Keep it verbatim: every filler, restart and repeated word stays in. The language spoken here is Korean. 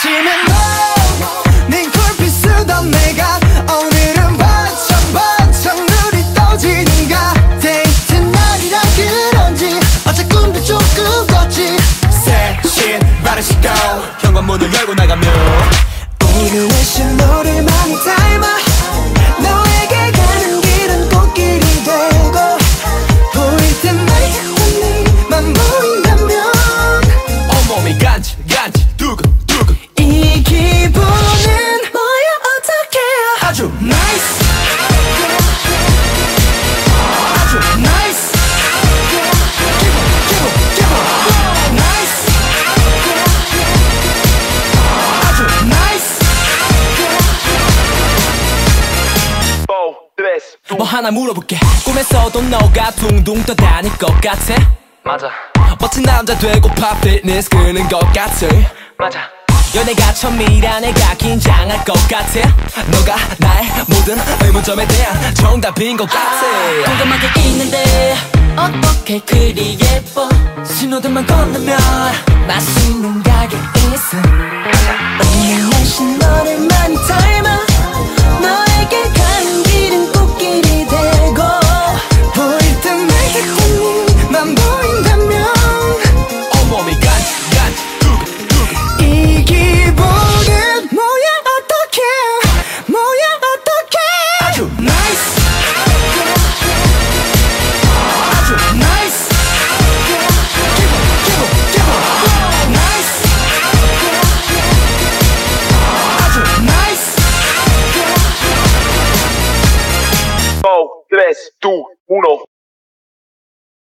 스치면 너네 굴빛 쓰던 내가 오늘은 반짝 반짝 눈이 떠지는가. 데이트 날이라 그런지 어제 꿈도 조금 꿨지. 새신 바른 시간 현관문을 열고 나가면 오늘 내신 너를 많이 닮아. 너에게 가는 길은 꽃길이 되고 보일 때마다 네만 보인다면 온몸이 간질 간질 두근두근 이 기분은 뭐야 어떡해. 아주 나이스 아주 나이스 기분 기분 기분 나이스 아주 나이스. 뭐 하나 물어볼게. 꿈에서도 너가 둥둥 떠다닐 것 같아. 맞아 멋진 남자 되고파 피트니스 끄는 것 같아. 맞아 연애가 처음이라 내가 긴장할 것 같아. 너가 나의 모든 의문점에 대한 정답인 것 같아. 공감하게 있는데 어떻게 그리 예뻐. 신호등만 건너면 맛있는 가게 있어. 오늘 날씨 너를 많이 닮아.